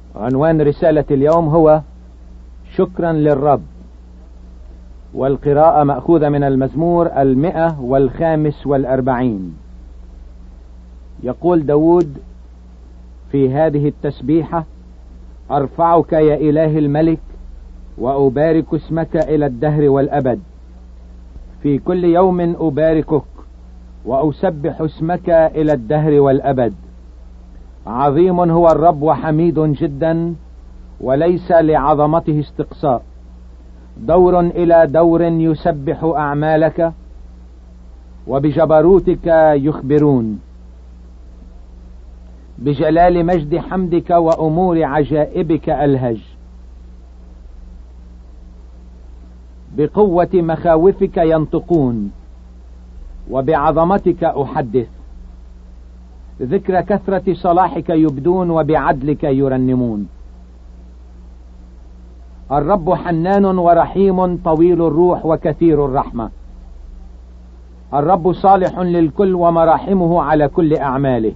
عنوان رسالة اليوم هو شكرا للرب، والقراءة مأخوذة من المزمور 145. يقول داود في هذه التسبيحة: أرفعك يا إله الملك وأبارك اسمك إلى الدهر والأبد، في كل يوم أباركك وأسبح اسمك إلى الدهر والأبد. عظيم هو الرب وحميد جدا، وليس لعظمته استقصاء. دور إلى دور يسبح أعمالك، وبجبروتك يخبرون. بجلال مجد حمدك وأمور عجائبك ألهج. بقوة مخاوفك ينطقون، وبعظمتك أحدث. ذكر كثرة صلاحك يبدون، وبعدلك يرنمون. الرب حنان ورحيم، طويل الروح وكثير الرحمة. الرب صالح للكل، ومراحمه على كل أعماله.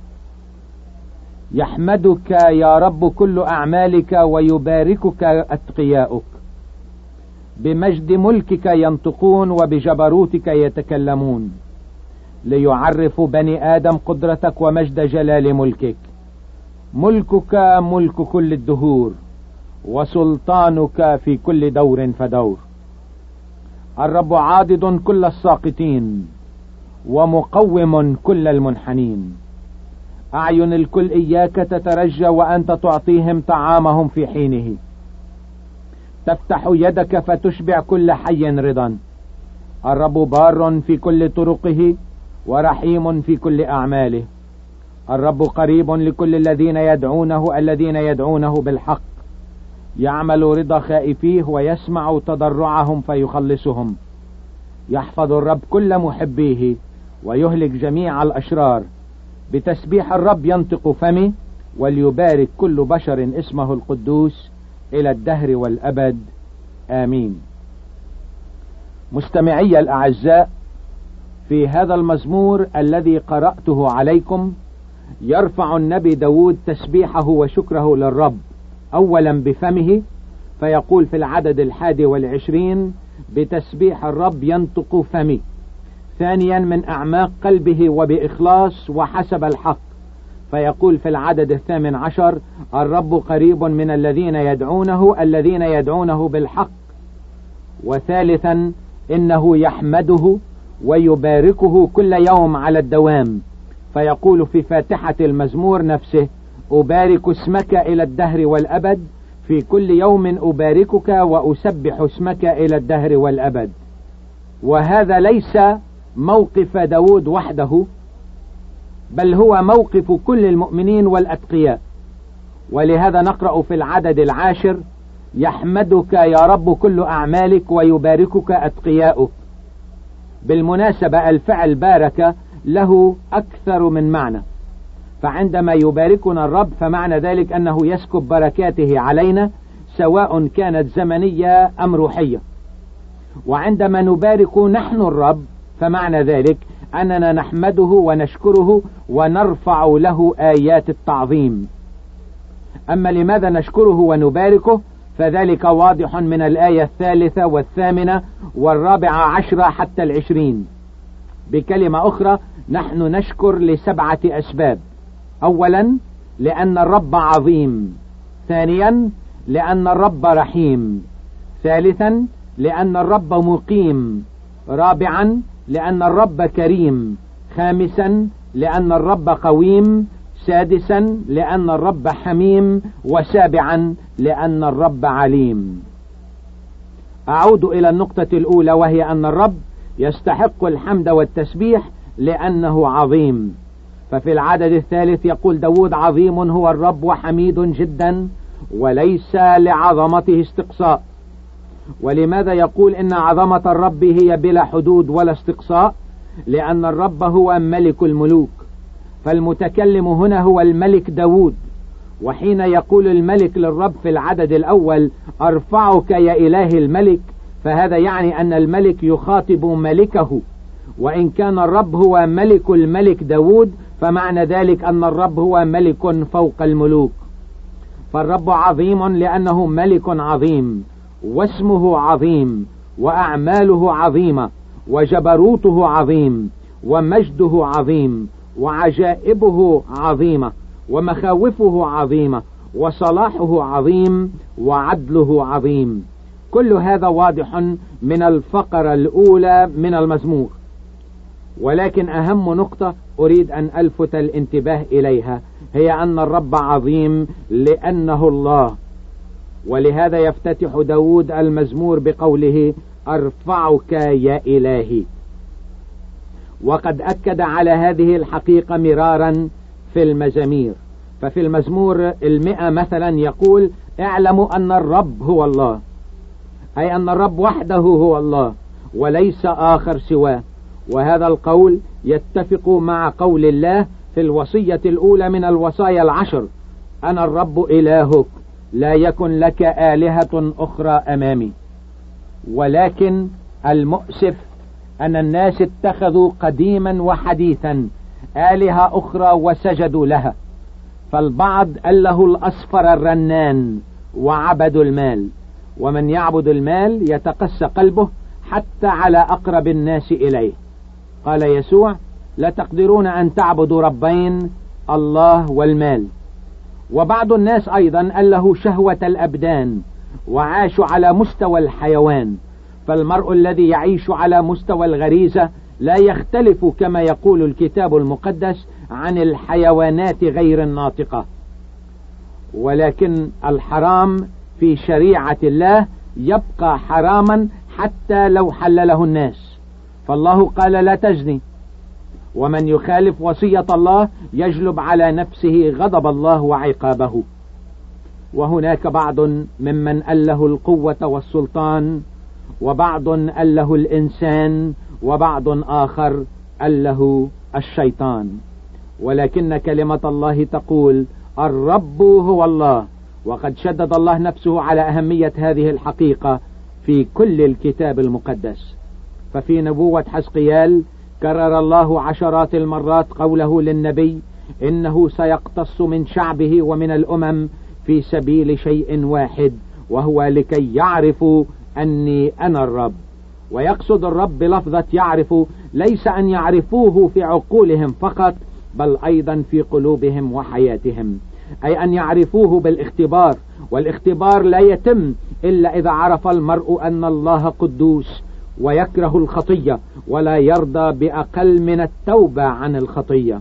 يحمدك يا رب كل أعمالك، ويباركك أتقياؤك. بمجد ملكك ينطقون، وبجبروتك يتكلمون، ليعرفوا بني آدم قدرتك ومجد جلال ملكك. ملكك ملك كل الدهور، وسلطانك في كل دور فدور. الرب عاضد كل الساقطين، ومقوم كل المنحنين. أعين الكل إياك تترجى، وأنت تعطيهم طعامهم في حينه. تفتح يدك فتشبع كل حي رضا. الرب بار في كل طرقه، ورحيم في كل أعماله. الرب قريب لكل الذين يدعونه بالحق. يعمل رضا خائفيه، ويسمع تضرعهم فيخلصهم. يحفظ الرب كل محبيه، ويهلك جميع الأشرار. بتسبيح الرب ينطق فمي، وليبارك كل بشر اسمه القدوس إلى الدهر والأبد. آمين. مستمعي الأعزاء، في هذا المزمور الذي قرأته عليكم يرفع النبي داود تسبيحه وشكره للرب، أولا بفمه، فيقول في العدد 21: بتسبيح الرب ينطق فمي. ثانيا من أعماق قلبه وبإخلاص وحسب الحق، فيقول في العدد 18: الرب قريب من الذين يدعونه بالحق. وثالثا إنه يحمده ويباركه كل يوم على الدوام، فيقول في فاتحة المزمور نفسه: أبارك اسمك إلى الدهر والأبد، في كل يوم أباركك وأسبح اسمك إلى الدهر والأبد. وهذا ليس موقف داود وحده، بل هو موقف كل المؤمنين والأتقياء. ولهذا نقرأ في العدد 10: يحمدك يا رب كل أعمالك، ويباركك أتقياؤك. بالمناسبة الفعل بارك له أكثر من معنى، فعندما يباركنا الرب فمعنى ذلك أنه يسكب بركاته علينا، سواء كانت زمنية أم روحية. وعندما نبارك نحن الرب فمعنى ذلك أننا نحمده ونشكره ونرفع له آيات التعظيم. أما لماذا نشكره ونباركه فذلك واضح من الآية 3 و8 و14 حتى 20. بكلمة أخرى، نحن نشكر ل7 أسباب. أولا، لأن الرب عظيم. ثانيا، لأن الرب رحيم. ثالثا، لأن الرب مقيم. رابعا، لأن الرب كريم. خامسا، لأن الرب قويم. سادسا، لأن الرب حميم. وسابعا، لأن الرب عليم. أعود إلى النقطة الأولى، وهي أن الرب يستحق الحمد والتسبيح لأنه عظيم. ففي العدد 3 يقول داود: عظيم هو الرب وحميد جدا، وليس لعظمته استقصاء. ولماذا يقول إن عظمة الرب هي بلا حدود ولا استقصاء؟ لأن الرب هو ملك الملوك، فالمتكلم هنا هو الملك داود. وحين يقول الملك للرب في العدد الأول: أرفعك يا إله الملك، فهذا يعني أن الملك يخاطب ملكه. وإن كان الرب هو ملك الملك داود، فمعنى ذلك أن الرب هو ملك فوق الملوك. فالرب عظيم لأنه ملك عظيم، واسمه عظيم، وأعماله عظيمة، وجبروته عظيم، ومجده عظيم، وعجائبه عظيمة، ومخاوفه عظيمة، وصلاحه عظيم، وعدله عظيم. كل هذا واضح من الفقرة الأولى من المزمور. ولكن أهم نقطة أريد أن ألفت الانتباه إليها هي أن الرب عظيم لأنه الله. ولهذا يفتتح داود المزمور بقوله: أرفعك يا إلهي. وقد أكد على هذه الحقيقة مرارا في المزامير. ففي المزمور 100 مثلا يقول: اعلموا أن الرب هو الله، أي أن الرب وحده هو الله وليس آخر سواه. وهذا القول يتفق مع قول الله في الوصية الأولى من الوصايا العشر: أنا الرب إلهك، لا يكن لك آلهة أخرى أمامي. ولكن المؤسف أن الناس اتخذوا قديما وحديثا آلهة أخرى وسجدوا لها. فالبعض أله الأصفر الرنان وعبدوا المال، ومن يعبد المال يتقسى قلبه حتى على أقرب الناس إليه. قال يسوع: لا تقدرون أن تعبدوا ربين، الله والمال. وبعض الناس أيضا أله شهوة الأبدان وعاشوا على مستوى الحيوان. فالمرء الذي يعيش على مستوى الغريزة لا يختلف كما يقول الكتاب المقدس عن الحيوانات غير الناطقة. ولكن الحرام في شريعة الله يبقى حراما حتى لو حلله الناس. فالله قال: لا تزني، ومن يخالف وصية الله يجلب على نفسه غضب الله وعقابه. وهناك بعض ممن أله القوة والسلطان، وبعض أله الإنسان، وبعض آخر أله الشيطان. ولكن كلمة الله تقول: الرب هو الله. وقد شدد الله نفسه على أهمية هذه الحقيقة في كل الكتاب المقدس. ففي نبوة حزقيال كرر الله عشرات المرات قوله للنبي إنه سيقتص من شعبه ومن الأمم في سبيل شيء واحد، وهو لكي يعرفوا أني أنا الرب. ويقصد الرب بلفظة يعرف ليس أن يعرفوه في عقولهم فقط، بل أيضا في قلوبهم وحياتهم، أي أن يعرفوه بالاختبار. والاختبار لا يتم إلا إذا عرف المرء أن الله قدوس ويكره الخطية ولا يرضى بأقل من التوبة عن الخطية.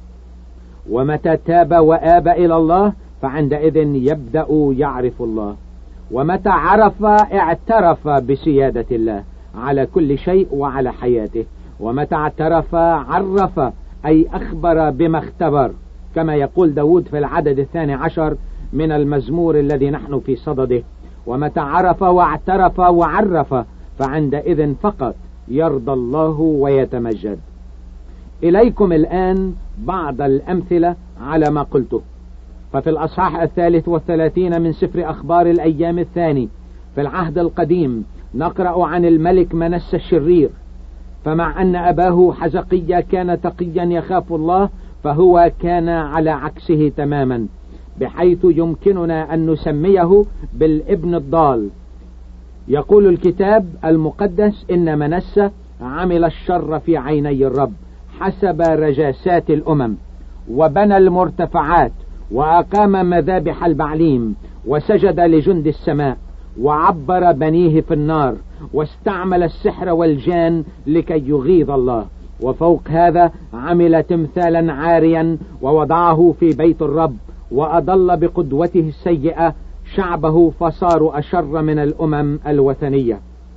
ومتى تاب وآب إلى الله فعندئذ يبدأ يعرف الله. ومتى عرف اعترف بسيادة الله على كل شيء وعلى حياته. ومتى اعترف عرف، أي أخبر بما اختبر، كما يقول داود في العدد 12 من المزمور الذي نحن في صدده: ومتى عرف واعترف وعرف فعندئذ فقط يرضى الله ويتمجد. إليكم الآن بعض الأمثلة على ما قلته. ففي الأصحاح 33 من سفر أخبار الأيام الثاني في العهد القديم نقرأ عن الملك منسى الشرير. فمع أن أباه حزقيا كان تقيا يخاف الله، فهو كان على عكسه تماما، بحيث يمكننا أن نسميه بالابن الضال. يقول الكتاب المقدس إن منسى عمل الشر في عيني الرب حسب رجاسات الأمم، وبنى المرتفعات، وأقام مذابح البعليم، وسجد لجند السماء، وعبر بنيه في النار، واستعمل السحر والجان لكي يغيظ الله. وفوق هذا عمل تمثالا عاريا ووضعه في بيت الرب، وأضل بقدوته السيئة شعبه فصاروا أشر من الأمم الوثنية.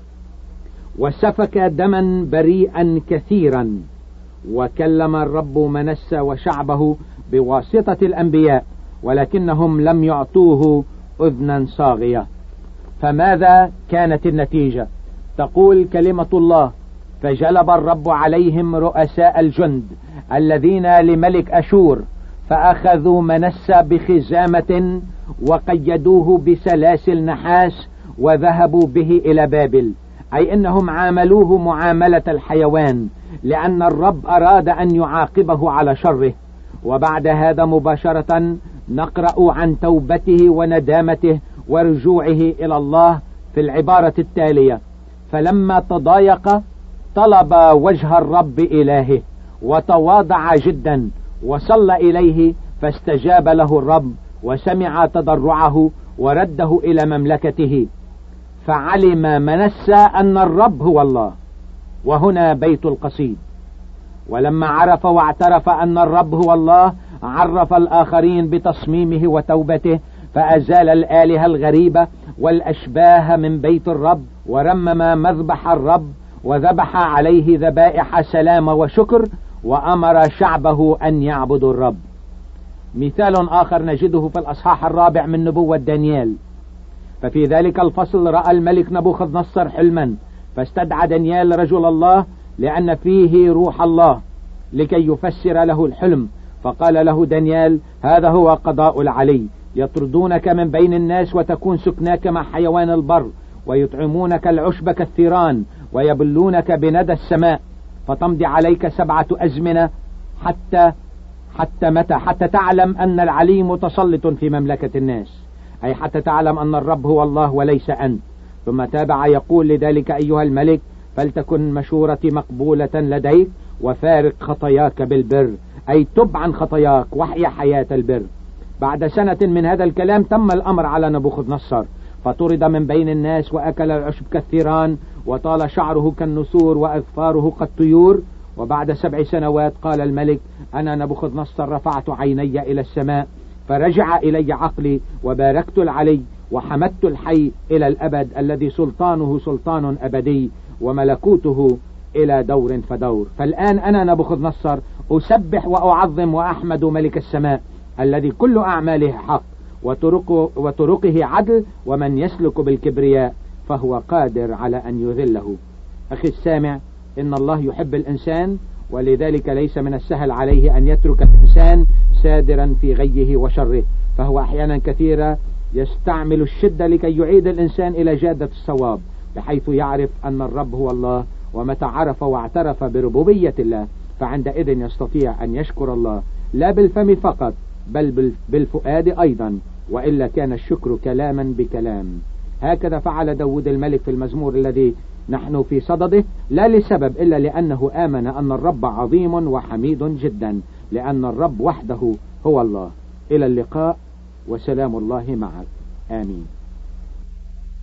وسفك دما بريئا كثيرا. وكلم الرب منسى وشعبه بواسطة الأنبياء، ولكنهم لم يعطوه أذنا صاغية. فماذا كانت النتيجة؟ تقول كلمة الله: فجلب الرب عليهم رؤساء الجند الذين لملك أشور، فأخذوا منسى بخزامة وقيدوه بسلاسل نحاس وذهبوا به إلى بابل. أي إنهم عاملوه معاملة الحيوان، لأن الرب أراد أن يعاقبه على شره. وبعد هذا مباشرة نقرأ عن توبته وندامته ورجوعه إلى الله في العبارة التالية: فلما تضايق طلب وجه الرب إلهه وتواضع جدا وصلى إليه فاستجاب له الرب وسمع تضرعه ورده إلى مملكته، فعلم منسى أن الرب هو الله. وهنا بيت القصيد: ولما عرف واعترف أن الرب هو الله عرف الآخرين بتصميمه وتوبته، فأزال الآلهة الغريبة والأشباه من بيت الرب، ورمم مذبح الرب وذبح عليه ذبائح سلام وشكر، وأمر شعبه أن يعبدوا الرب. مثال آخر نجده في الأصحاح 4 من نبوة دانيال: ففي ذلك الفصل رأى الملك نبوخذ نصر حلما، فاستدعى دانيال رجل الله لأن فيه روح الله لكي يفسر له الحلم، فقال له دانيال: هذا هو قضاء العلي، يطردونك من بين الناس وتكون سكناك مع حيوان البر، ويطعمونك العشب كالثيران، ويبلونك بندى السماء، فتمضي عليك 7 أزمنة حتى متى؟ حتى تعلم أن العلي متسلط في مملكة الناس، أي حتى تعلم أن الرب هو الله وليس أنت. ثم تابع يقول: لذلك أيها الملك فلتكن مشورتي مقبولة لديك، وفارق خطاياك بالبر، أي تب عن خطاياك واحيا حياة البر. بعد سنة من هذا الكلام تم الأمر على نبوخذ نصر، فطرد من بين الناس وأكل العشب كالثيران، وطال شعره كالنسور وأظفاره كالطيور. وبعد 7 سنوات قال الملك: أنا نبوخذ نصر رفعت عيني إلى السماء، فرجع إلي عقلي، وباركت العلي وحمدت الحي إلى الأبد الذي سلطانه سلطان أبدي، وملكوته إلى دور فدور. فالآن أنا نبوخذ نصر أسبح وأعظم وأحمد ملك السماء الذي كل أعماله حق وطرقه عدل، ومن يسلك بالكبرياء فهو قادر على أن يذله. أخي السامع، إن الله يحب الإنسان، ولذلك ليس من السهل عليه أن يترك الإنسان سادرا في غيه وشره، فهو أحيانا كثيرا يستعمل الشدة لكي يعيد الإنسان إلى جادة الصواب، بحيث يعرف أن الرب هو الله. ومتى عرف واعترف بربوبية الله فعندئذ يستطيع أن يشكر الله لا بالفم فقط بل بالفؤاد أيضا، وإلا كان الشكر كلاما بكلام. هكذا فعل داود الملك في المزمور الذي نحن في صدده، لا لسبب إلا لأنه آمن أن الرب عظيم وحميد جدا، لأن الرب وحده هو الله. إلى اللقاء وسلام الله معك. آمين.